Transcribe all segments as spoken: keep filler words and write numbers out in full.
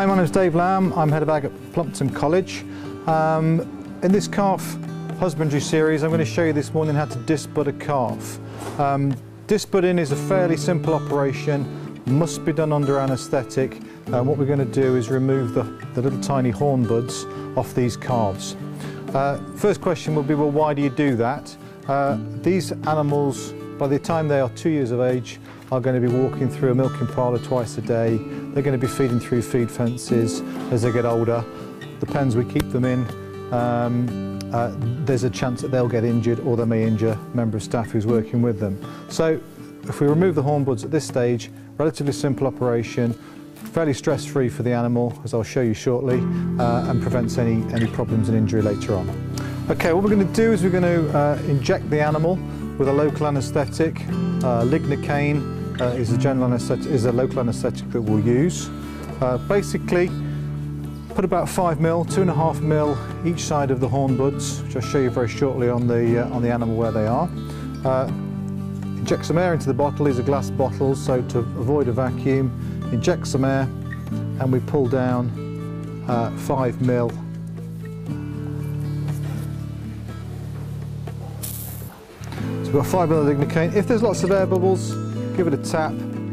Hi, my name is Dave Lamb. I'm head of ag at Plumpton College. Um, in this calf husbandry series, I'm going to show you this morning how to disc bud a calf. Um, disc budding is a fairly simple operation, must be done under anaesthetic. Uh, what we're going to do is remove the, the little tiny horn buds off these calves. Uh, first question will be, well, why do you do that? Uh, these animals, by the time they are two years of age, are going to be walking through a milking parlour twice a day. They're going to be feeding through feed fences as they get older. The pens we keep them in, um, uh, there's a chance that they'll get injured or they may injure a member of staff who's working with them. So if we remove the horn buds at this stage, relatively simple operation, fairly stress-free for the animal, as I'll show you shortly, uh, and prevents any, any problems and injury later on. Okay, what we're going to do is we're going to uh, inject the animal with a local anaesthetic. Uh, lignocaine uh, is a general anaesthetic, is a local anaesthetic that we'll use. Uh, basically, put about five mil, two and a half mil each side of the horn buds, which I'll show you very shortly on the uh, on the animal where they are. Uh, inject some air into the bottle. These are glass bottles, so to avoid a vacuum, inject some air, and we pull down uh, five mil. We've got five mil of lignocaine. If there's lots of air bubbles, give it a tap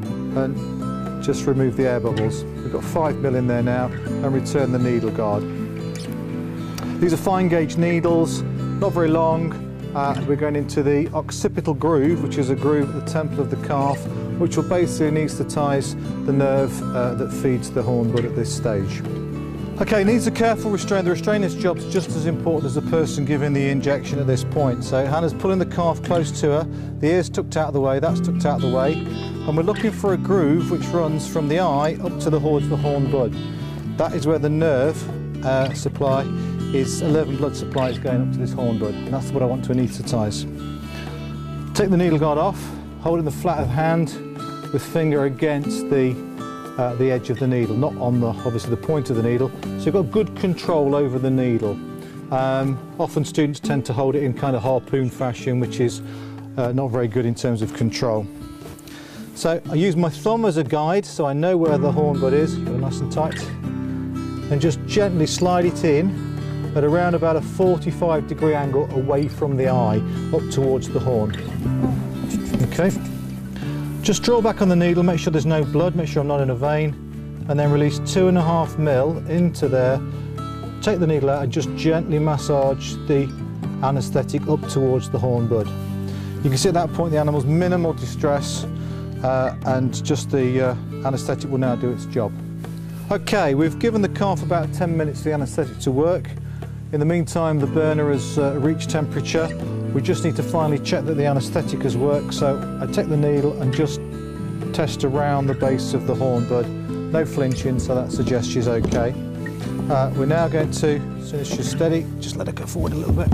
and just remove the air bubbles. We've got five mil in there now, and return the needle guard. These are fine gauge needles, not very long. Uh, we're going into the occipital groove, which is a groove at the temple of the calf, which will basically anaesthetise the nerve uh, that feeds the horn bud at this stage. Okay, needs a careful restraint. The restrainer's job is just as important as the person giving the injection at this point. So Hannah's pulling the calf close to her, the ear's tucked out of the way, that's tucked out of the way, and we're looking for a groove which runs from the eye up to the horns of the horn bud. That is where the nerve uh, supply is, eleven blood supply is going up to this horn bud, and that's what I want to anaesthetise. Take the needle guard off, holding the flat of the hand with finger against the Uh, the edge of the needle, not on the, obviously the point of the needle, so you've got good control over the needle. Um, often students tend to hold it in kind of harpoon fashion, which is uh, not very good in terms of control. So I use my thumb as a guide, so I know where the horn bud is, got it nice and tight, and just gently slide it in at around about a forty-five degree angle away from the eye, up towards the horn. Okay. Just draw back on the needle, make sure there's no blood, make sure I'm not in a vein, and then release two and a half mil into there. Take the needle out and just gently massage the anaesthetic up towards the horn bud. You can see at that point the animal's minimal distress, uh, and just the uh, anaesthetic will now do its job. Okay, we've given the calf about ten minutes for the anaesthetic to work. In the meantime, the burner has uh, reached temperature. We just need to finally check that the anaesthetic has worked, so I take the needle and just test around the base of the horn bud. No flinching, so that suggests she's okay. Uh, we're now going to, as soon as she's steady, just let her go forward a little bit.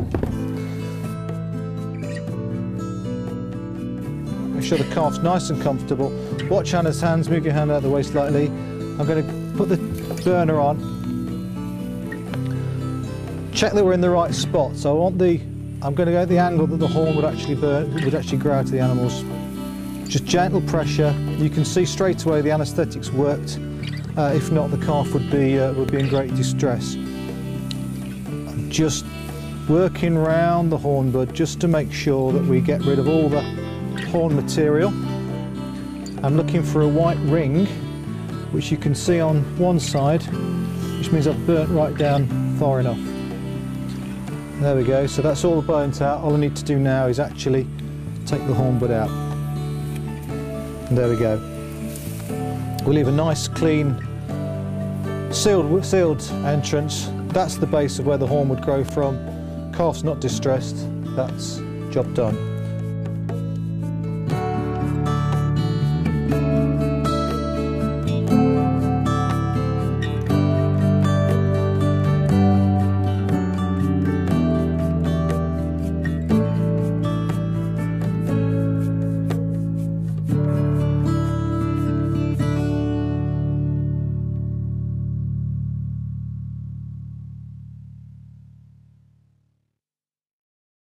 Make sure the calf's nice and comfortable. Watch Hannah's hands, move your hand out of the way slightly. I'm going to put the burner on. Check that we're in the right spot, so I want the I'm going to go at the angle that the horn would actually burn, would actually grow out of the animals. Just gentle pressure. You can see straight away the anaesthetic's worked. Uh, if not, the calf would be uh, would be in great distress. I'm just working round the horn bud just to make sure that we get rid of all the horn material. I'm looking for a white ring, which you can see on one side, which means I've burnt right down far enough. There we go, so that's all the bones out. All I need to do now is actually take the horn bud out. And there we go. We'll leave a nice, clean, sealed, sealed entrance. That's the base of where the horn would grow from. Calf's not distressed. That's job done.